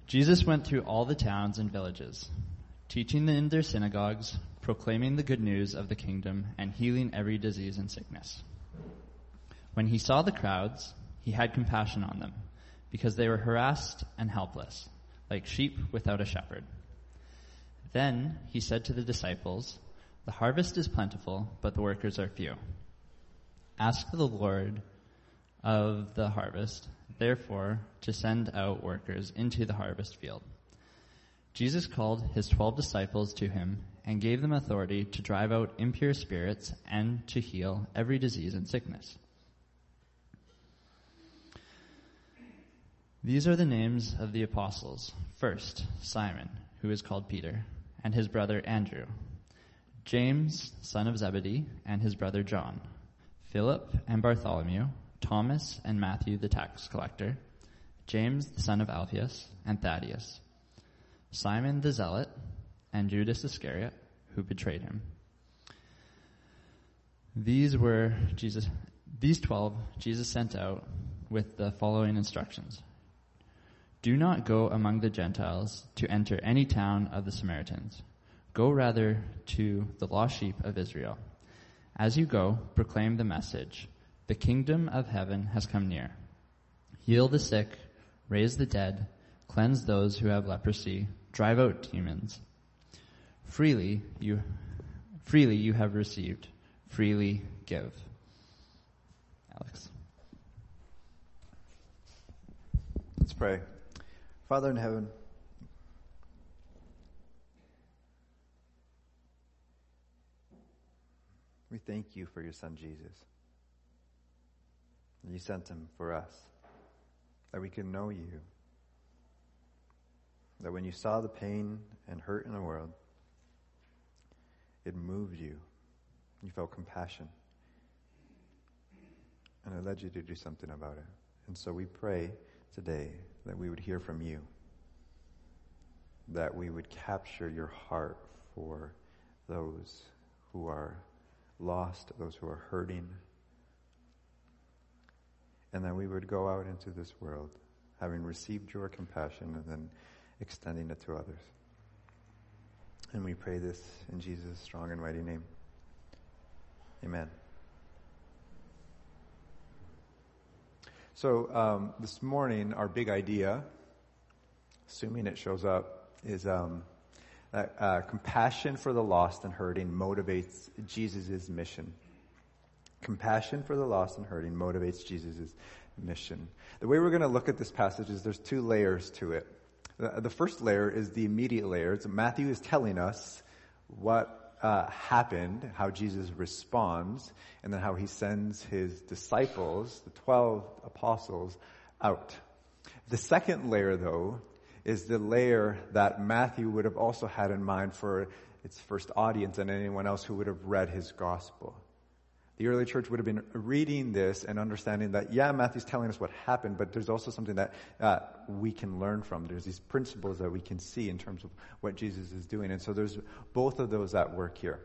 Jesus went through all the towns and villages, teaching in their synagogues, proclaiming the good news of the kingdom, and healing every disease and sickness. When he saw the crowds, he had compassion on them, because they were harassed and helpless, like sheep without a shepherd. Then he said to the disciples, "The harvest is plentiful, but the workers are few. Ask the Lord of the harvest, therefore, to send out workers into the harvest field." Jesus called his 12 disciples to him and gave them authority to drive out impure spirits and to heal every disease and sickness. These are the names of the apostles. First, Simon, who is called Peter, and his brother Andrew. James, son of Zebedee, and his brother John. Philip and Bartholomew. Thomas and Matthew the tax collector. James the son of Alphaeus, and Thaddeus. Simon the zealot, and Judas Iscariot, who betrayed him. These 12 Jesus sent out with the following instructions. Do not go among the Gentiles to enter any town of the Samaritans. Go rather to the lost sheep of Israel. As you go, proclaim the message. The kingdom of heaven has come near. Heal the sick, raise the dead, cleanse those who have leprosy, drive out demons. Freely you have received, freely give. Alex. Let's pray. Father in heaven, we thank you for your son Jesus. You sent him for us, that we can know you. That when you saw the pain and hurt in the world, it moved you. You felt compassion. And it led you to do something about it. And so we pray today that we would hear from you. That we would capture your heart for those who are lost, those who are hurting. And that we would go out into this world having received your compassion and then extending it to others. And we pray this in Jesus' strong and mighty name. Amen. So this morning, our big idea, assuming it shows up, is that compassion for the lost and hurting motivates Jesus' mission. Compassion for the lost and hurting motivates Jesus' mission. The way we're going to look at this passage is there's two layers to it. The first layer is the immediate layer. So Matthew is telling us what happened, how Jesus responds, and then how he sends his disciples, the 12 apostles, out. The second layer, though, is the layer that Matthew would have also had in mind for its first audience and anyone else who would have read his gospel. The early church would have been reading this and understanding that, yeah, Matthew's telling us what happened, but there's also something that we can learn from. There's these principles that we can see in terms of what Jesus is doing. And so there's both of those at work here.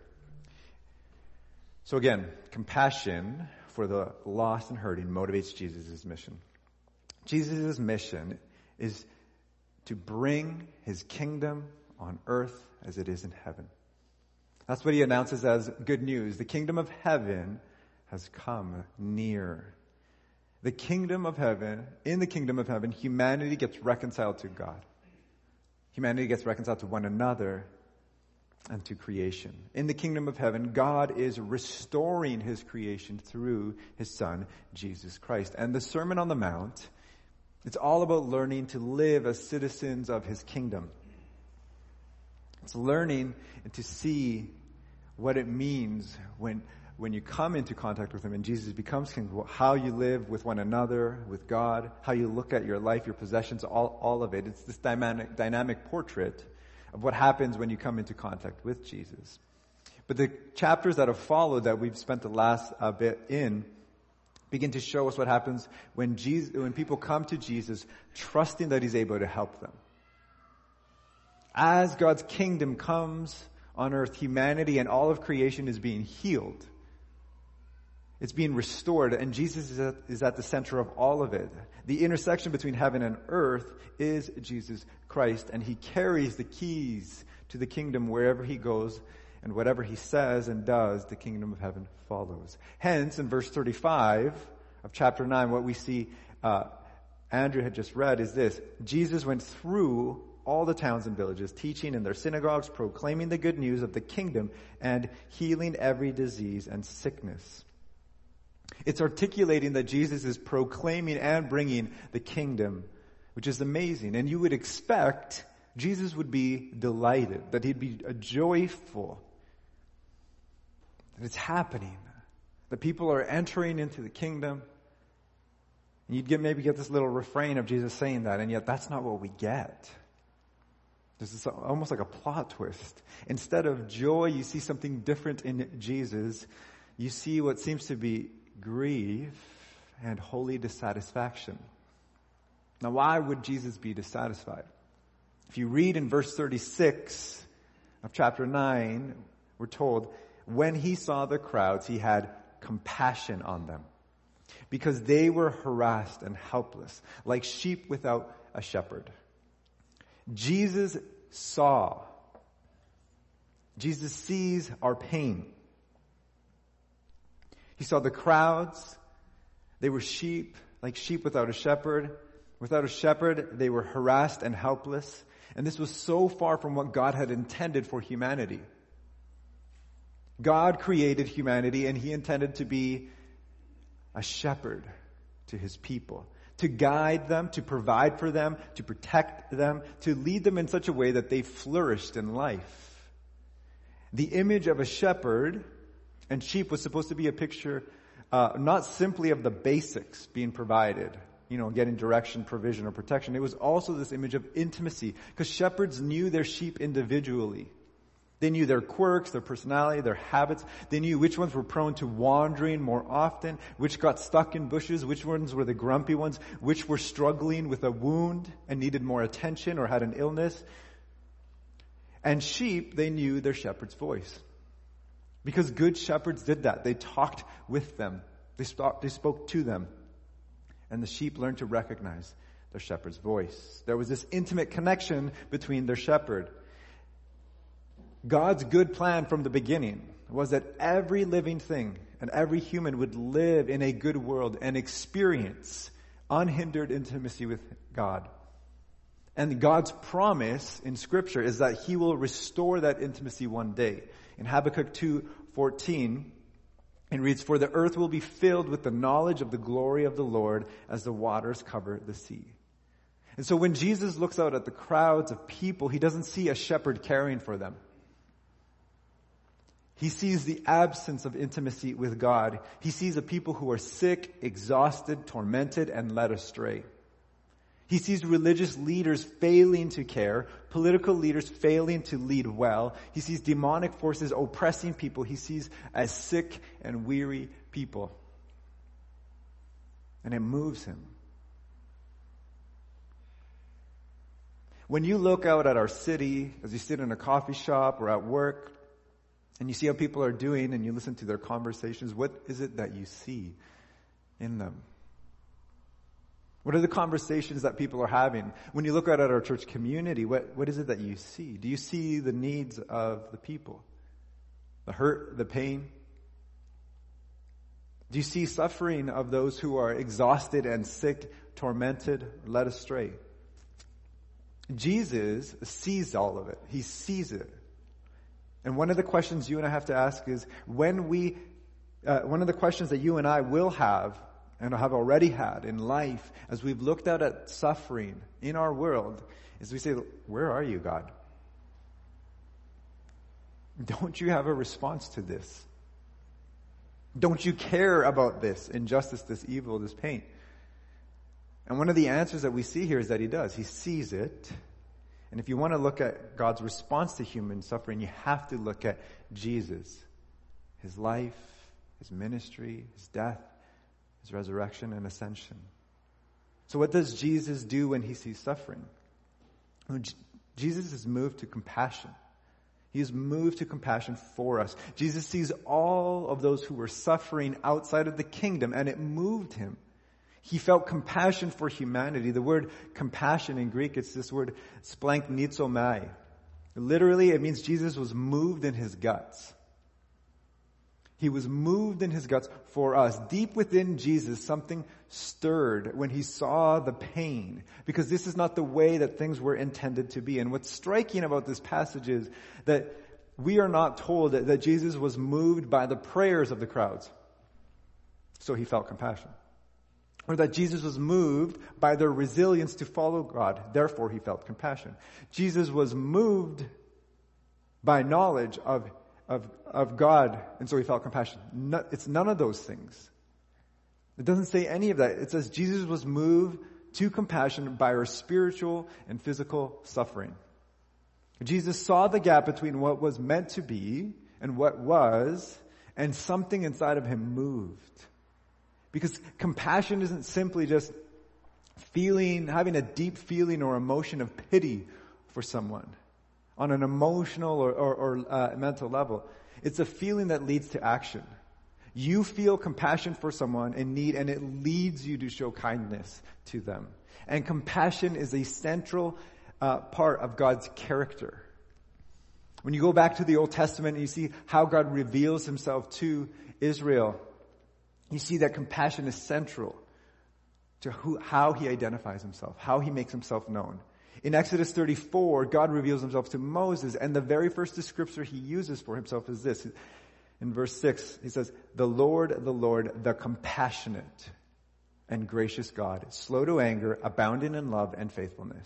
So again, compassion for the lost and hurting motivates Jesus' mission. Jesus' mission is to bring his kingdom on earth as it is in heaven. That's what he announces as good news. The kingdom of heaven has come near. The kingdom of heaven, in the kingdom of heaven, humanity gets reconciled to God. Humanity gets reconciled to one another and to creation. In the kingdom of heaven, God is restoring his creation through his son, Jesus Christ. And the Sermon on the Mount, it's all about learning to live as citizens of his kingdom. It's learning to see what it means when you come into contact with him and Jesus becomes king, how you live with one another, with God, how you look at your life, your possessions, all of it. It's this dynamic portrait of what happens when you come into contact with Jesus. But the chapters that have followed that we've spent the last bit in begin to show us what happens when people come to Jesus trusting that he's able to help them. As God's kingdom comes on earth, humanity and all of creation is being healed. It's being restored, and Jesus is at the center of all of it. The intersection between heaven and earth is Jesus Christ, and he carries the keys to the kingdom wherever he goes, and whatever he says and does, the kingdom of heaven follows. Hence, in verse 35 of chapter 9, what we see Andrew had just read is this: Jesus went through all the towns and villages, teaching in their synagogues, proclaiming the good news of the kingdom, and healing every disease and sickness. It's articulating that Jesus is proclaiming and bringing the kingdom, which is amazing. And you would expect Jesus would be delighted, that he'd be joyful, that it's happening, that people are entering into the kingdom. And you'd maybe get this little refrain of Jesus saying that, and yet that's not what we get. This is almost like a plot twist. Instead of joy, you see something different in Jesus. You see what seems to be grief and holy dissatisfaction. Now, why would Jesus be dissatisfied? If you read in verse 36 of chapter 9, we're told, when he saw the crowds, he had compassion on them, because they were harassed and helpless, like sheep without a shepherd. Jesus sees our pain. He saw the crowds. They were sheep, like sheep without a shepherd. Without a shepherd, they were harassed and helpless. And this was so far from what God had intended for humanity. God created humanity, and he intended to be a shepherd to his people, to guide them, to provide for them, to protect them, to lead them in such a way that they flourished in life. The image of a shepherd and sheep was supposed to be a picture not simply of the basics being provided, getting direction, provision, or protection. It was also this image of intimacy, because shepherds knew their sheep individually. They knew their quirks, their personality, their habits. They knew which ones were prone to wandering more often, which got stuck in bushes, which ones were the grumpy ones, which were struggling with a wound and needed more attention or had an illness. And sheep, they knew their shepherd's voice. Because good shepherds did that. They talked with them. They spoke to them. And the sheep learned to recognize their shepherd's voice. There was this intimate connection between their shepherd. God's good plan from the beginning was that every living thing and every human would live in a good world and experience unhindered intimacy with God. And God's promise in Scripture is that he will restore that intimacy one day. In Habakkuk 2:14, it reads, "For the earth will be filled with the knowledge of the glory of the Lord as the waters cover the sea." And so when Jesus looks out at the crowds of people, he doesn't see a shepherd caring for them. He sees the absence of intimacy with God. He sees a people who are sick, exhausted, tormented, and led astray. He sees religious leaders failing to care, political leaders failing to lead well. He sees demonic forces oppressing people. He sees as sick and weary people. And it moves him. When you look out at our city, as you sit in a coffee shop or at work, and you see how people are doing and you listen to their conversations, what is it that you see in them? What are the conversations that people are having? When you look out at our church community, what is it that you see? Do you see the needs of the people? The hurt, the pain? Do you see suffering of those who are exhausted and sick, tormented, led astray? Jesus sees all of it. He sees it. And one of the questions you and I have to ask is, one of the questions that you and I will have and have already had in life as we've looked out at suffering in our world is we say, where are you, God? Don't you have a response to this? Don't you care about this injustice, this evil, this pain? And one of the answers that we see here is that he does. He sees it. And if you want to look at God's response to human suffering, you have to look at Jesus. His life, his ministry, his death, his resurrection and ascension. So what does Jesus do when he sees suffering? Jesus is moved to compassion. He is moved to compassion for us. Jesus sees all of those who were suffering outside of the kingdom, and it moved him. He felt compassion for humanity. The word compassion in Greek, it's this word splanchnizomai. Literally, it means Jesus was moved in his guts. He was moved in his guts for us. Deep within Jesus, something stirred when he saw the pain, because this is not the way that things were intended to be. And what's striking about this passage is that we are not told that Jesus was moved by the prayers of the crowds, so he felt compassion. Or that Jesus was moved by their resilience to follow God, therefore he felt compassion. Jesus was moved by knowledge of God, and so he felt compassion. It's none of those things. It doesn't say any of that. It says Jesus was moved to compassion by our spiritual and physical suffering. Jesus saw the gap between what was meant to be and what was, and something inside of him moved. Because compassion isn't simply just having a deep feeling or emotion of pity for someone on an emotional or mental level. It's a feeling that leads to action. You feel compassion for someone in need, and it leads you to show kindness to them. And compassion is a central part of God's character. When you go back to the Old Testament and you see how God reveals himself to Israel, you see that compassion is central to how he identifies himself, how he makes himself known. In Exodus 34, God reveals himself to Moses, and the very first descriptor he uses for himself is this. In verse 6, he says, the Lord, the compassionate and gracious God, slow to anger, abounding in love and faithfulness.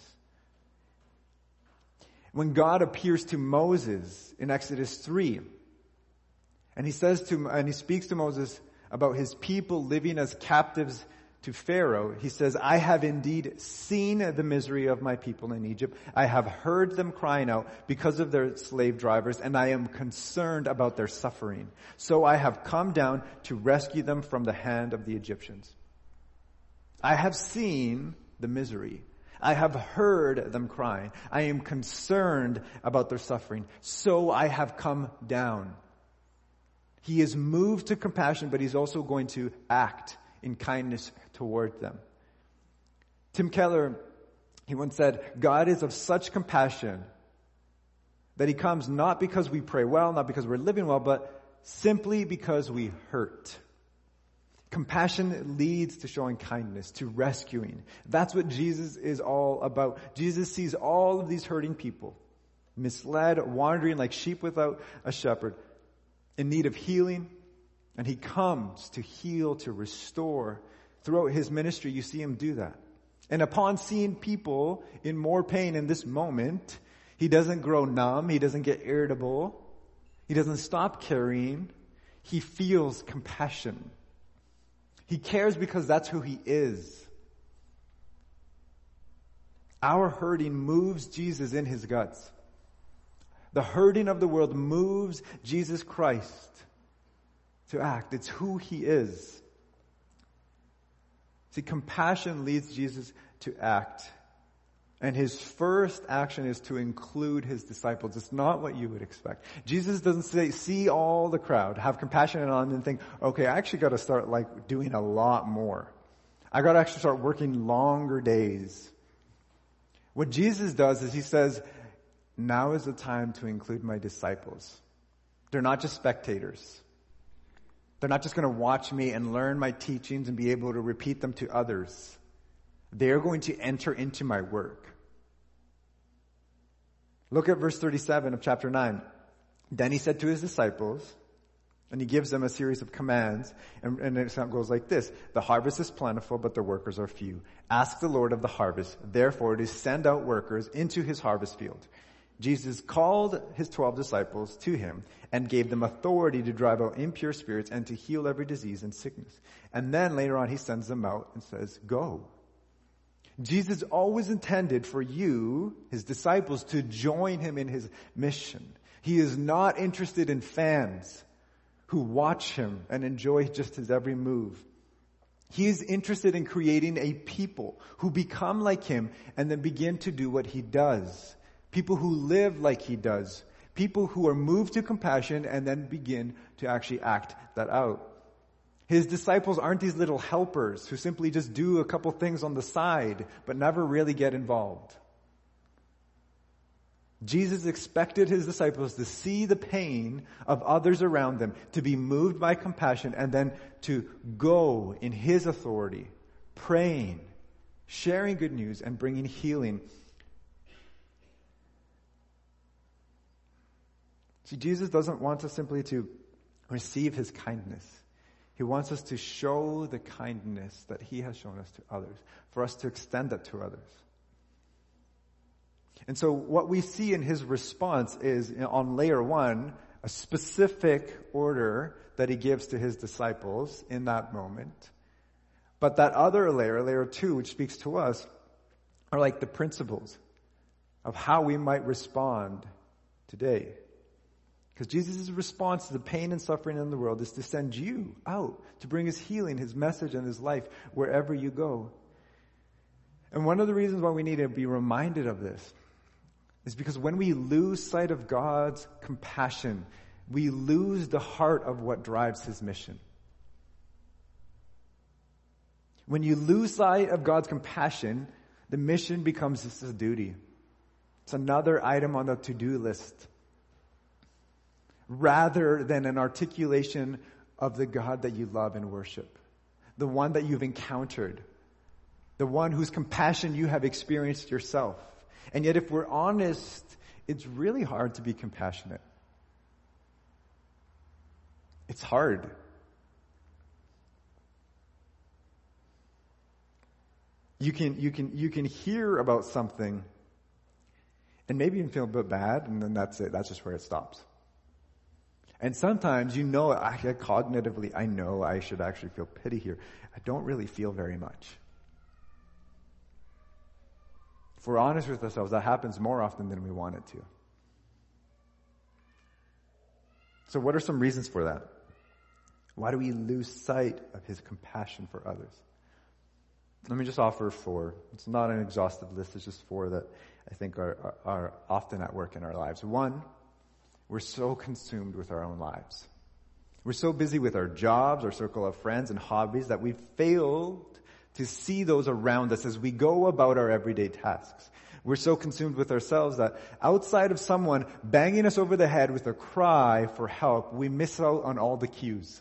When God appears to Moses in Exodus 3, and he speaks to Moses about his people living as captives to Pharaoh, he says, I have indeed seen the misery of my people in Egypt. I have heard them crying out because of their slave drivers, and I am concerned about their suffering. So I have come down to rescue them from the hand of the Egyptians. I have seen the misery. I have heard them crying. I am concerned about their suffering. So I have come down. He is moved to compassion, but he's also going to act in kindness toward them. Tim Keller, he once said, God is of such compassion that he comes not because we pray well, not because we're living well, but simply because we hurt. Compassion leads to showing kindness, to rescuing. That's what Jesus is all about. Jesus sees all of these hurting people, misled, wandering like sheep without a shepherd, in need of healing, and he comes to heal, to restore. Throughout his ministry, you see him do that. And upon seeing people in more pain in this moment, he doesn't grow numb, he doesn't get irritable, he doesn't stop caring, he feels compassion. He cares because that's who he is. Our hurting moves Jesus in his guts. The hurting of the world moves Jesus Christ to act. It's who he is. See, compassion leads Jesus to act. And his first action is to include his disciples. It's not what you would expect. Jesus doesn't say, see all the crowd, have compassion on them, and think, okay, I actually got to start doing a lot more. I got to actually start working longer days. What Jesus does is he says, now is the time to include my disciples. They're not just spectators. They're not just going to watch me and learn my teachings and be able to repeat them to others. They're going to enter into my work. Look at verse 37 of chapter 9. Then he said to his disciples, and he gives them a series of commands, and it goes like this. The harvest is plentiful, but the workers are few. Ask the Lord of the harvest, therefore, to send out workers into his harvest field. Jesus called his 12 disciples to him and gave them authority to drive out impure spirits and to heal every disease and sickness. And then later on he sends them out and says, go. Jesus always intended for you, his disciples, to join him in his mission. He is not interested in fans who watch him and enjoy just his every move. He is interested in creating a people who become like him and then begin to do what he does. People who live like he does. People who are moved to compassion and then begin to actually act that out. His disciples aren't these little helpers who simply just do a couple things on the side but never really get involved. Jesus expected his disciples to see the pain of others around them, to be moved by compassion, and then to go in his authority, praying, sharing good news, and bringing healing. See, Jesus doesn't want us simply to receive his kindness. He wants us to show the kindness that he has shown us to others, for us to extend that to others. And so what we see in his response is, on layer 1, a specific order that he gives to his disciples in that moment. But that other layer, layer 2, which speaks to us, are like the principles of how we might respond today. Because Jesus' response to the pain and suffering in the world is to send you out to bring his healing, his message, and his life wherever you go. And one of the reasons why we need to be reminded of this is because when we lose sight of God's compassion, we lose the heart of what drives his mission. When you lose sight of God's compassion, the mission becomes just a duty. It's another item on the to-do list, rather than an articulation of the God that you love and worship, the one that you've encountered, the one whose compassion you have experienced yourself. And yet, if we're honest, it's really hard to be compassionate. It's hard. You can hear about something and maybe even feel a bit bad, and then that's it. That's just where it stops. And sometimes, cognitively, I know I should actually feel pity here. I don't really feel very much. If we're honest with ourselves, that happens more often than we want it to. So what are some reasons for that? Why do we lose sight of his compassion for others? Let me just offer 4. It's not an exhaustive list. It's just 4 that I think are often at work in our lives. 1, we're so consumed with our own lives. We're so busy with our jobs, our circle of friends, and hobbies that we've failed to see those around us as we go about our everyday tasks. We're so consumed with ourselves that outside of someone banging us over the head with a cry for help, we miss out on all the cues.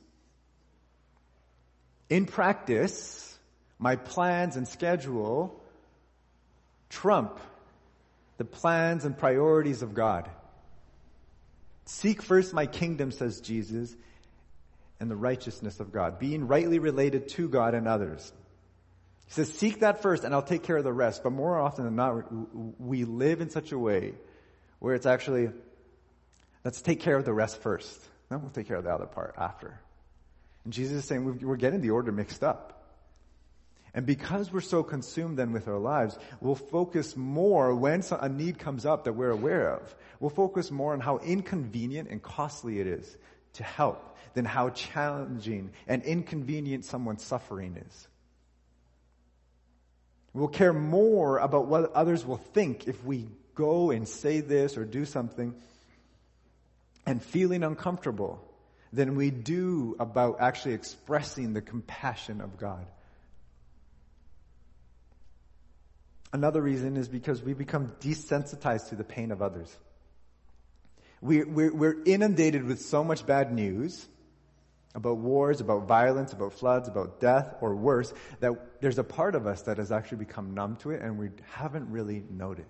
In practice, my plans and schedule trump the plans and priorities of God. Seek first my kingdom, says Jesus, and the righteousness of God, being rightly related to God and others. He says, seek that first and I'll take care of the rest. But more often than not, we live in such a way where it's actually, let's take care of the rest first. Then we'll take care of the other part after. And Jesus is saying we're getting the order mixed up. And because we're so consumed then with our lives, we'll focus more when a need comes up that we're aware of. We'll focus more on how inconvenient and costly it is to help than how challenging and inconvenient someone's suffering is. We'll care more about what others will think if we go and say this or do something and feeling uncomfortable than we do about actually expressing the compassion of God. Another reason is because we become desensitized to the pain of others. We're inundated with so much bad news about wars, about violence, about floods, about death, or worse, that there's a part of us that has actually become numb to it and we haven't really noticed.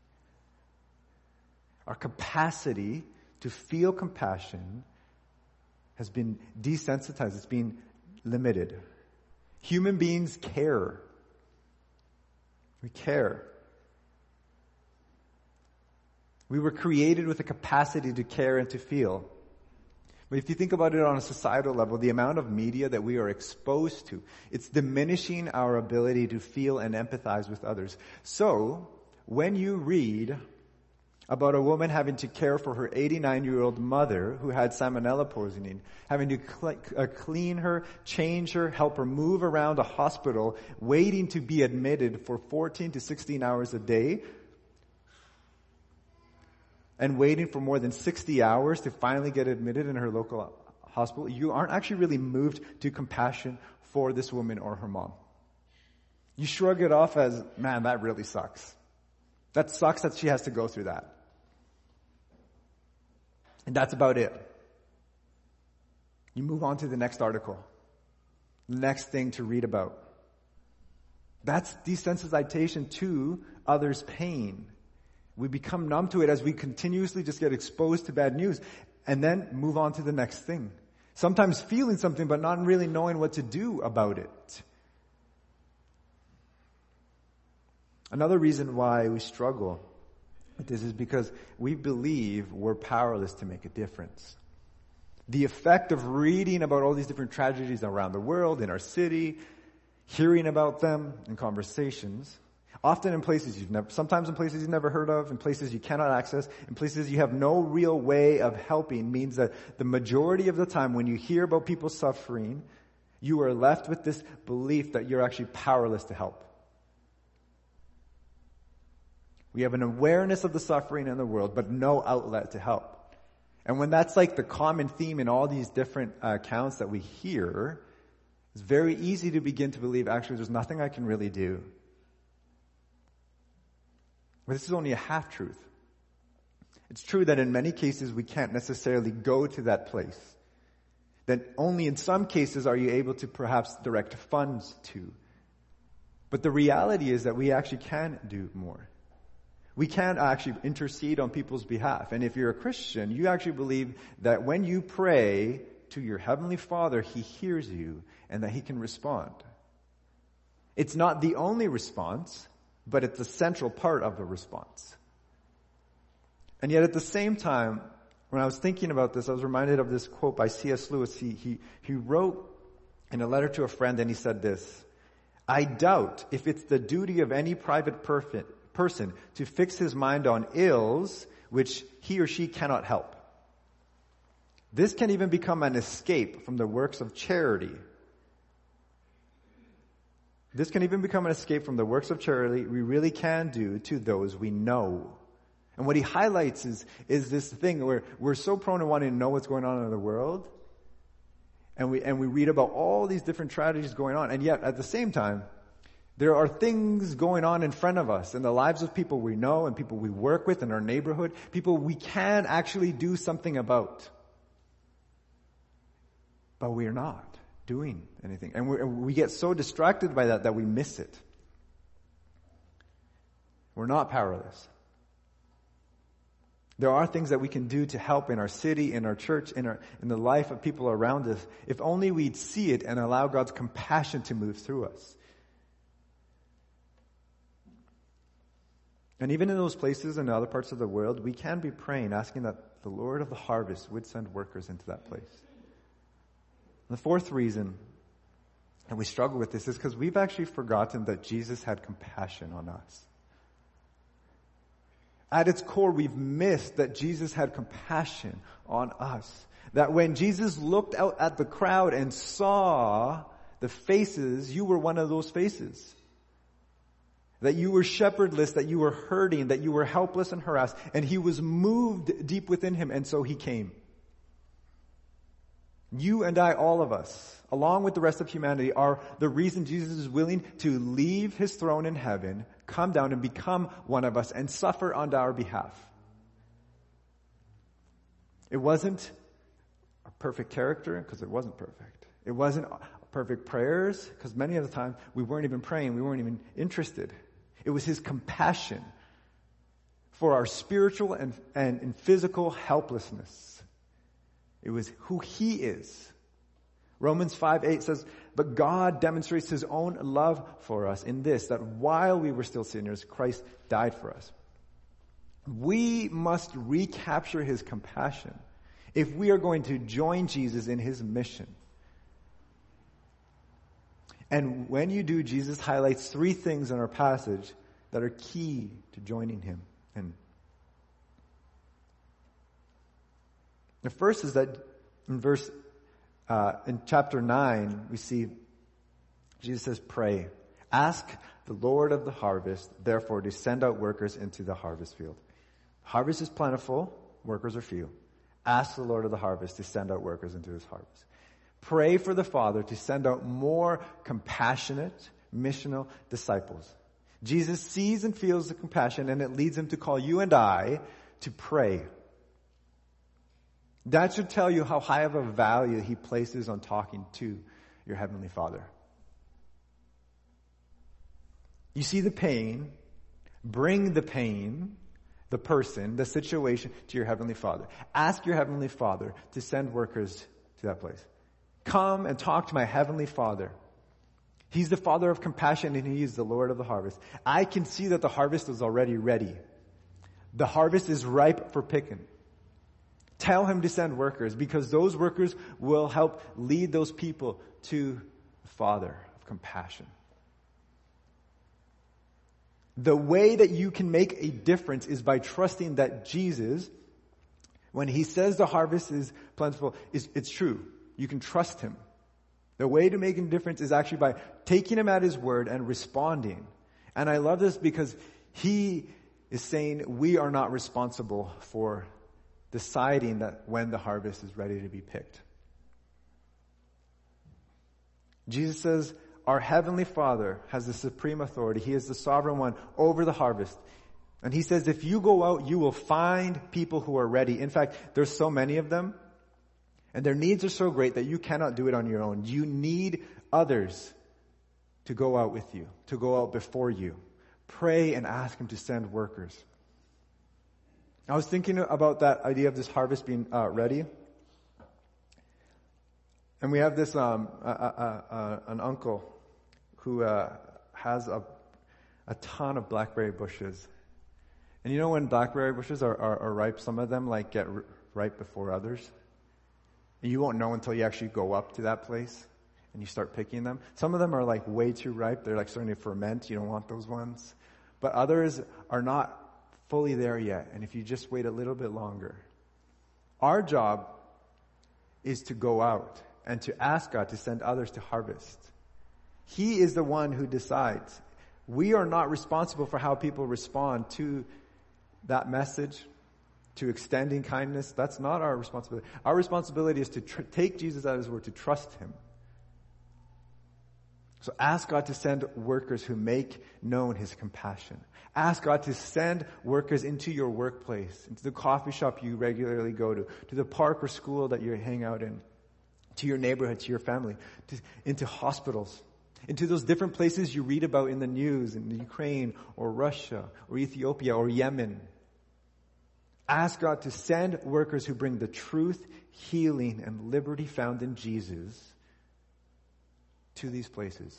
Our capacity to feel compassion has been desensitized. It's been limited. Human beings care. We care. We were created with a capacity to care and to feel. But if you think about it on a societal level, the amount of media that we are exposed to, it's diminishing our ability to feel and empathize with others. So, when you read about a woman having to care for her 89-year-old mother who had salmonella poisoning, having to clean her, change her, help her move around a hospital, waiting to be admitted for 14 to 16 hours a day, and waiting for more than 60 hours to finally get admitted in her local hospital, you aren't actually really moved to compassion for this woman or her mom. You shrug it off as, man, that really sucks. That sucks that she has to go through that. And that's about it. You move on to the next article, the next thing to read about. That's desensitization to others' pain. We become numb to it as we continuously just get exposed to bad news and then move on to the next thing. Sometimes feeling something but not really knowing what to do about it. Another reason why we struggle with this is because we believe we're powerless to make a difference. The effect of reading about all these different tragedies around the world, in our city, hearing about them in conversations, often in places sometimes in places you've never heard of, in places you cannot access, in places you have no real way of helping, means that the majority of the time when you hear about people suffering, you are left with this belief that you're actually powerless to help. We have an awareness of the suffering in the world, but no outlet to help. And when that's like the common theme in all these different accounts that we hear, it's very easy to begin to believe, actually, there's nothing I can really do. But this is only a half-truth. It's true that in many cases we can't necessarily go to that place. That only in some cases are you able to perhaps direct funds to. But the reality is that we actually can do more. We can actually intercede on people's behalf. And if you're a Christian, you actually believe that when you pray to your Heavenly Father, He hears you and that He can respond. It's not the only response, but it's a central part of the response. And yet at the same time, when I was thinking about this, I was reminded of this quote by C.S. Lewis. He wrote in a letter to a friend, and he said this: "I doubt if it's the duty of any private person to fix his mind on ills which he or she cannot help. This can even become an escape from the works of charity. This can even become an escape from the works of charity we really can do to those we know." And what he highlights is this thing where we're so prone to wanting to know what's going on in the world, and we read about all these different tragedies going on, and yet at the same time, there are things going on in front of us in the lives of people we know and people we work with in our neighborhood, people we can actually do something about. But we are not doing anything. And we get so distracted by that we miss it. We're not powerless. There are things that we can do to help in our city, in our church, in the life of people around us, if only we'd see it and allow God's compassion to move through us. And even in those places and other parts of the world, we can be praying, asking that the Lord of the harvest would send workers into that place. And the fourth reason that we struggle with this is because we've actually forgotten that Jesus had compassion on us. At its core, we've missed that Jesus had compassion on us. That when Jesus looked out at the crowd and saw the faces, you were one of those faces. That you were shepherdless, that you were hurting, that you were helpless and harassed, and He was moved deep within Him, and so He came. You and I, all of us, along with the rest of humanity, are the reason Jesus is willing to leave His throne in heaven, come down and become one of us, and suffer on our behalf. It wasn't a perfect character, because it wasn't perfect. It wasn't perfect prayers, because many of the time we weren't even praying, we weren't even interested. It was His compassion for our spiritual and physical helplessness. It was who He is. Romans 5:8 says, "But God demonstrates His own love for us in this, that while we were still sinners, Christ died for us." We must recapture His compassion if we are going to join Jesus in His mission. And when you do, Jesus highlights three things in our passage that are key to joining Him. And the first is that in chapter 9, we see Jesus says, "Pray, ask the Lord of the harvest, therefore, to send out workers into the harvest field." Harvest is plentiful, workers are few. Ask the Lord of the harvest to send out workers into his harvest. Pray for the Father to send out more compassionate, missional disciples. Jesus sees and feels the compassion, and it leads him to call you and I to pray. That should tell you how high of a value he places on talking to your Heavenly Father. You see the pain, bring the pain, the person, the situation to your Heavenly Father. Ask your Heavenly Father to send workers to that place. Come and talk to my Heavenly Father. He's the Father of compassion and He is the Lord of the harvest. I can see that the harvest is already ready. The harvest is ripe for picking. Tell Him to send workers because those workers will help lead those people to the Father of compassion. The way that you can make a difference is by trusting that Jesus, when He says the harvest is plentiful, it's true. You can trust Him. The way to make a difference is actually by taking Him at His word and responding. And I love this because He is saying we are not responsible for deciding that when the harvest is ready to be picked. Jesus says our Heavenly Father has the supreme authority. He is the sovereign one over the harvest. And He says if you go out, you will find people who are ready. In fact, there's so many of them. And their needs are so great that you cannot do it on your own. You need others to go out with you, to go out before you. Pray and ask Him to send workers. I was thinking about that idea of this harvest being ready. And we have this an uncle who has a ton of blackberry bushes. And you know when blackberry bushes are ripe, some of them get ripe before others. You won't know until you actually go up to that place and you start picking them. Some of them are way too ripe. They're starting to ferment. You don't want those ones. But others are not fully there yet. And if you just wait a little bit longer, our job is to go out and to ask God to send others to harvest. He is the one who decides. We are not responsible for how people respond to that message, to extending kindness. That's not our responsibility. Our responsibility is to take Jesus at His word, to trust Him. So ask God to send workers who make known His compassion. Ask God to send workers into your workplace, into the coffee shop you regularly go to the park or school that you hang out in, to your neighborhood, to your family, into hospitals, into those different places you read about in the news, in Ukraine or Russia or Ethiopia or Yemen. Ask God to send workers who bring the truth, healing, and liberty found in Jesus to these places.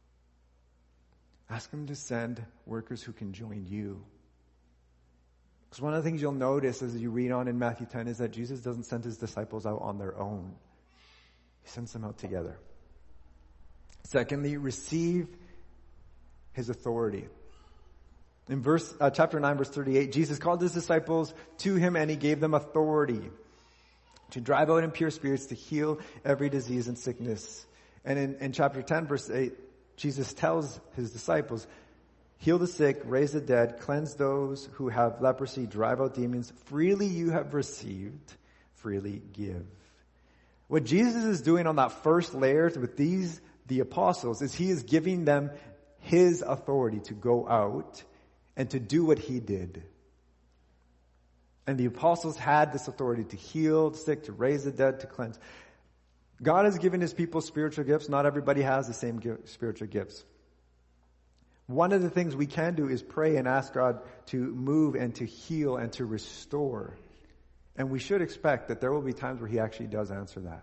Ask Him to send workers who can join you. Because one of the things you'll notice as you read on in Matthew 10 is that Jesus doesn't send His disciples out on their own. He sends them out together. Secondly, receive His authority. In chapter 9, verse 38, Jesus called His disciples to Him and He gave them authority to drive out impure spirits, to heal every disease and sickness. And in chapter 10, verse 8, Jesus tells His disciples, heal the sick, raise the dead, cleanse those who have leprosy, drive out demons. Freely you have received, freely give. What Jesus is doing on that first layer with the apostles, is He is giving them His authority to go out and to do what He did. And the apostles had this authority to heal the sick, to raise the dead, to cleanse. God has given His people spiritual gifts. Not everybody has the same spiritual gifts. One of the things we can do is pray and ask God to move and to heal and to restore. And we should expect that there will be times where He actually does answer that.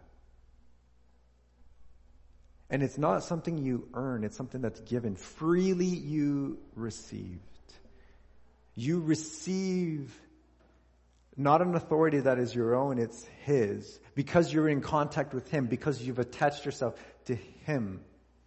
And it's not something you earn. It's something that's given. Freely you received. You receive not an authority that is your own, it's His. Because you're in contact with Him, because you've attached yourself to Him.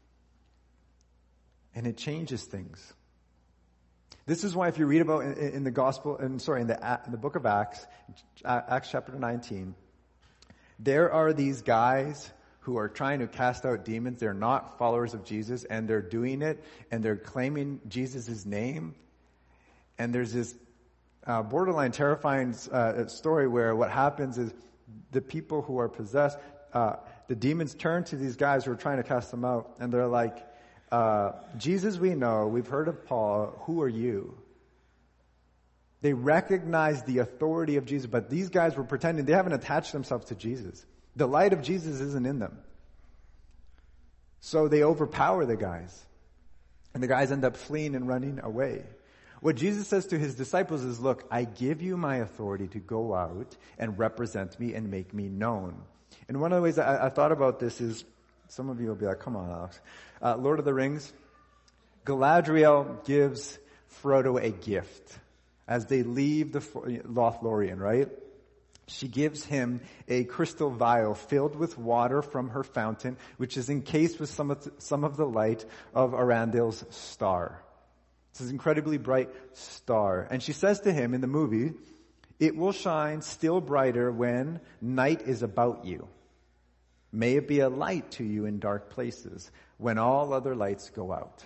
And it changes things. This is why if you read about in the book of Acts, Acts chapter 19, there are these guys who are trying to cast out demons. They're not followers of Jesus, and they're doing it, and they're claiming Jesus' name. And there's this borderline terrifying story where what happens is the people who are possessed, the demons turn to these guys who are trying to cast them out, and they're like, Jesus we know, we've heard of Paul, who are you? They recognize the authority of Jesus, but these guys were pretending they haven't attached themselves to Jesus. The light of Jesus isn't in them. So they overpower the guys. And the guys end up fleeing and running away. What Jesus says to his disciples is, look, I give you my authority to go out and represent me and make me known. And one of the ways I thought about this is, some of you will be like, come on, Alex. Lord of the Rings, Galadriel gives Frodo a gift as they leave the Lothlorien, right? She gives him a crystal vial filled with water from her fountain, which is encased with some of the light of Arundel's star. It's an incredibly bright star. And she says to him in the movie, it will shine still brighter when night is about you. May it be a light to you in dark places when all other lights go out.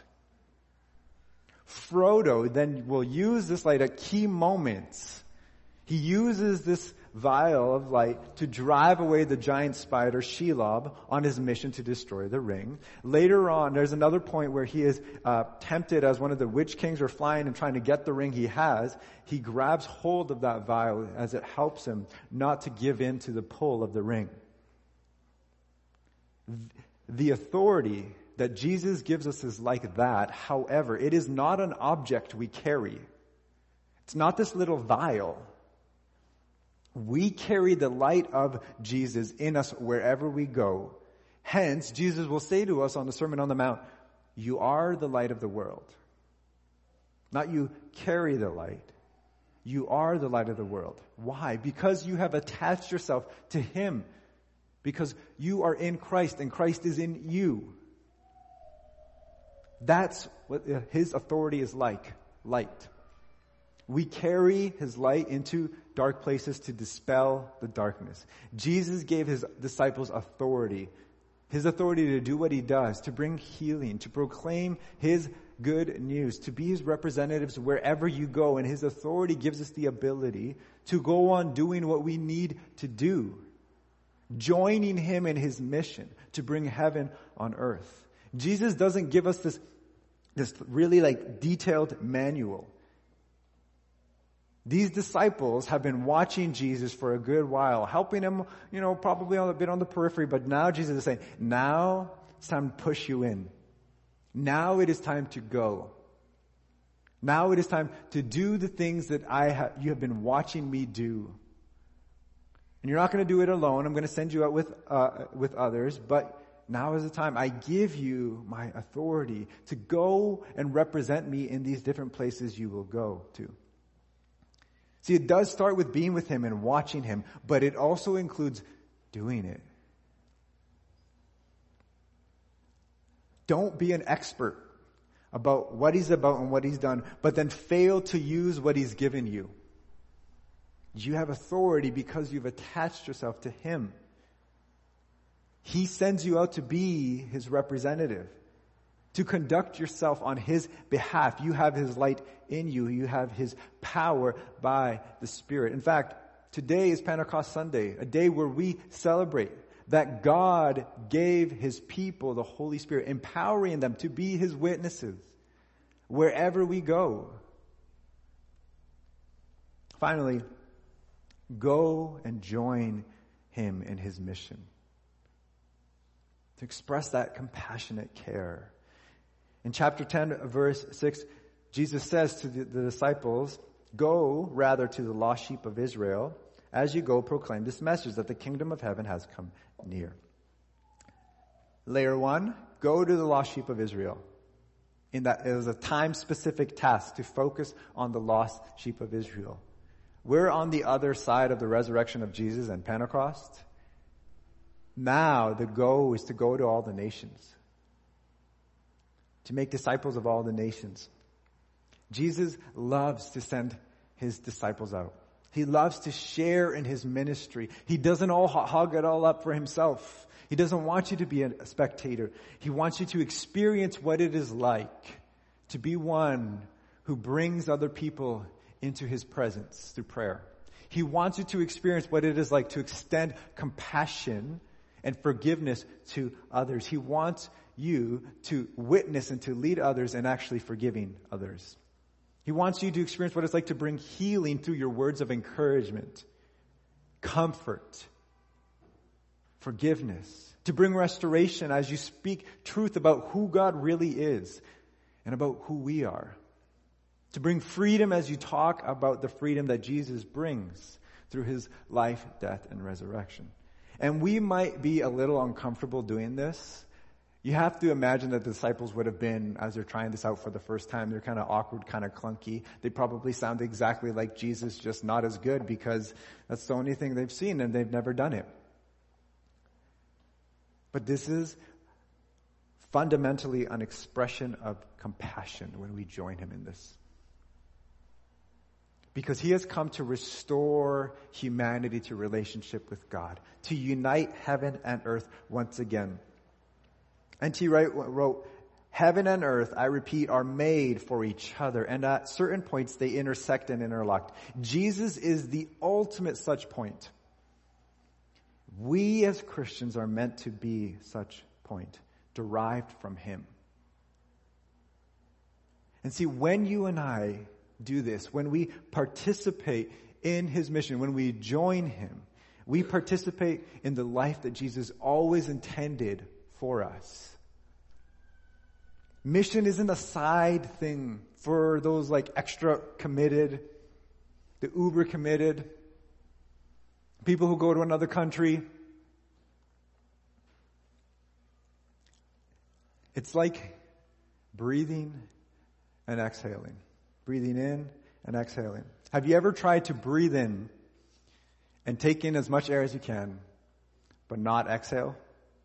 Frodo then will use this light at key moments. He uses this vial of light to drive away the giant spider Shelob on his mission to destroy the ring. Later on, there's another point where he is tempted as one of the witch kings are flying and trying to get the ring he has. He grabs hold of that vial as it helps him not to give in to the pull of the ring. The authority that Jesus gives us is like that. However, it is not an object we carry. It's not this little vial. We carry the light of Jesus in us wherever we go. Hence, Jesus will say to us on the Sermon on the Mount, you are the light of the world. Not you carry the light. You are the light of the world. Why? Because you have attached yourself to Him. Because you are in Christ and Christ is in you. That's what His authority is like. Light. We carry His light into dark places to dispel the darkness. Jesus gave His disciples authority. His authority to do what He does, to bring healing, to proclaim His good news, to be His representatives wherever you go. And His authority gives us the ability to go on doing what we need to do. Joining Him in His mission to bring heaven on earth. Jesus doesn't give us this really detailed manual. These disciples have been watching Jesus for a good while, helping Him, probably a bit on the periphery, but now Jesus is saying, now it's time to push you in. Now it is time to go. Now it is time to do the things that you have been watching me do. And you're not going to do it alone. I'm going to send you out with others, but now is the time. I give you my authority to go and represent me in these different places you will go to. See, it does start with being with Him and watching Him, but it also includes doing it. Don't be an expert about what He's about and what He's done, but then fail to use what He's given you. You have authority because you've attached yourself to Him. He sends you out to be His representative, to conduct yourself on His behalf. You have His light in you. You have His power by the Spirit. In fact, today is Pentecost Sunday, a day where we celebrate that God gave His people the Holy Spirit, empowering them to be His witnesses wherever we go. Finally, go and join Him in His mission. To express that compassionate care. In chapter 10, verse 6, Jesus says to the disciples, go rather to the lost sheep of Israel. As you go, proclaim this message that the kingdom of heaven has come near. Layer 1, go to the lost sheep of Israel. In that it was a time-specific task to focus on the lost sheep of Israel. We're on the other side of the resurrection of Jesus and Pentecost. Now the go is to go to all the nations. To make disciples of all the nations. Jesus loves to send His disciples out. He loves to share in His ministry. He doesn't hog it all up for Himself. He doesn't want you to be a spectator. He wants you to experience what it is like to be one who brings other people into his presence through prayer. He wants you to experience what it is like to extend compassion and forgiveness to others. He wants you to witness and to lead others in actually forgiving others. He wants you to experience what it's like to bring healing through your words of encouragement, comfort, forgiveness, to bring restoration as you speak truth about who God really is and about who we are. To bring freedom as you talk about the freedom that Jesus brings through his life, death, and resurrection. And we might be a little uncomfortable doing this. You have to imagine that the disciples would have been, as they're trying this out for the first time, they're kind of awkward, kind of clunky. They probably sound exactly like Jesus, just not as good, because that's the only thing they've seen and they've never done it. But this is fundamentally an expression of compassion when we join him in this. Because he has come to restore humanity to relationship with God, to unite heaven and earth once again. N.T. Wright wrote, "Heaven and earth, I repeat, are made for each other, and at certain points they intersect and interlock. Jesus is the ultimate such point. We as Christians are meant to be such point, derived from him." And see, when you and I do this, when we participate in his mission, when we join him, we participate in the life that Jesus always intended for us. Mission isn't a side thing for those like extra committed, the uber committed, people who go to another country. It's like breathing and exhaling. Breathing in and exhaling. Have you ever tried to breathe in and take in as much air as you can, but not exhale?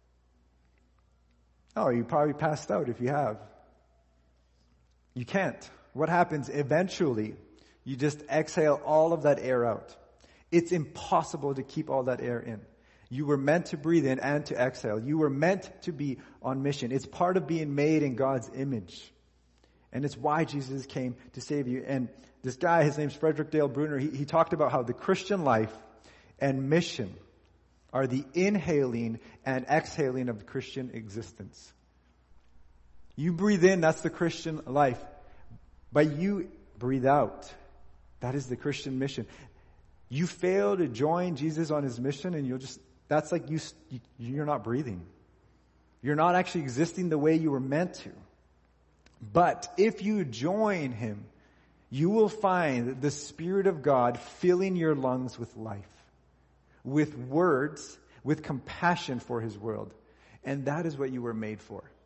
Oh, you probably passed out if you have. You can't. What happens eventually? You just exhale all of that air out. It's impossible to keep all that air in. You were meant to breathe in and to exhale. You were meant to be on mission. It's part of being made in God's image. And it's why Jesus came to save you. And this guy, his name's Frederick Dale Bruner, he talked about how the Christian life and mission are the inhaling and exhaling of the Christian existence. You breathe in, that's the Christian life. But you breathe out. That is the Christian mission. You fail to join Jesus on his mission and that's like you're not breathing. You're not actually existing the way you were meant to. But if you join him, you will find the Spirit of God filling your lungs with life, with words, with compassion for his world. And that is what you were made for.